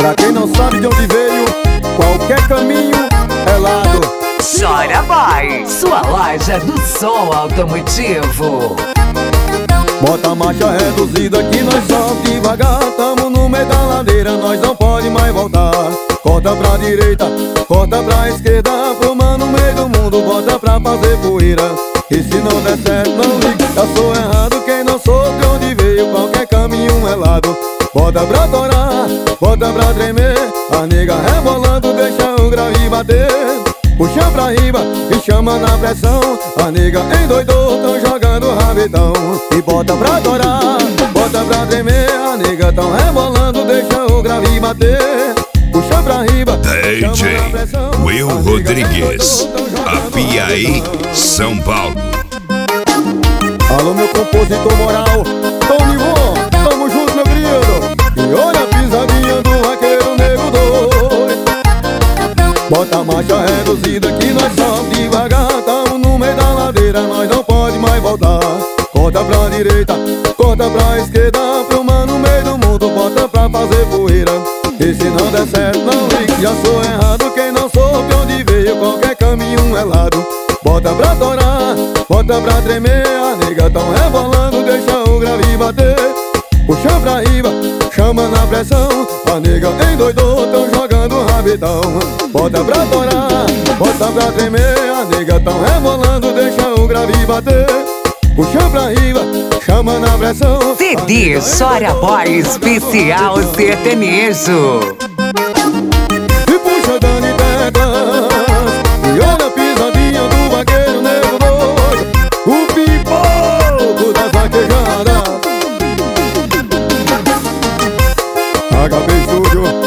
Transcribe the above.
Pra quem não sabe de onde veio, qualquer caminho é lado. Chora Boy, sua loja do som automotivo. Bota a marcha reduzida que nós só devagar. Tamo no meio da ladeira, nós não pode mais voltar. Corta pra direita, corta pra esquerda, pro mano no meio do mundo, bota pra fazer poeira. E se não der certo, não liga, eu sou errado. Quem não soube onde veio, qualquer caminho é lado. Bota pra torar, bota pra tremer, a nega rebolando, deixa o grave bater. Puxa pra riba e chama na pressão, a nega endoidou, tão jogando rabetão. E bota pra torar, bota pra tremer, a nega tão rebolando, deixa o grave bater. Puxa pra riba, DJ Will Rodrigues, Apiaí, São Paulo. Alô meu compositor moral, Tony Von, tamo junto meu querido. E olha a pisadinha do vaqueiro negro doido. Bota a marcha reduzida que nós só devagar. Tamo no meio da ladeira, nós não pode mais voltar. Corta pra direita, corta pra esquerda, pro mano no meio do mundo, bota pra fazer poeira. E se não der certo, não ligue, já sou errado. Quem não soube onde veio, qualquer caminho é lado. Bota pra torar, bota pra tremer, a nega tão rebolando, deixa o grave bater. Puxa pra riba, chama na pressão, a nega endoidou, tão jogando rabetão. Bota pra torar, bota pra tremer, a nega tão rebolando, deixa o grave bater. Puxa pra riba, chama na pressão. CD Chora Boy especial sertanejo. E puxa Dani Teclas, e olha a pisadinha do vaqueiro negro doido. O pipoco das vaquejadas. HP Studio.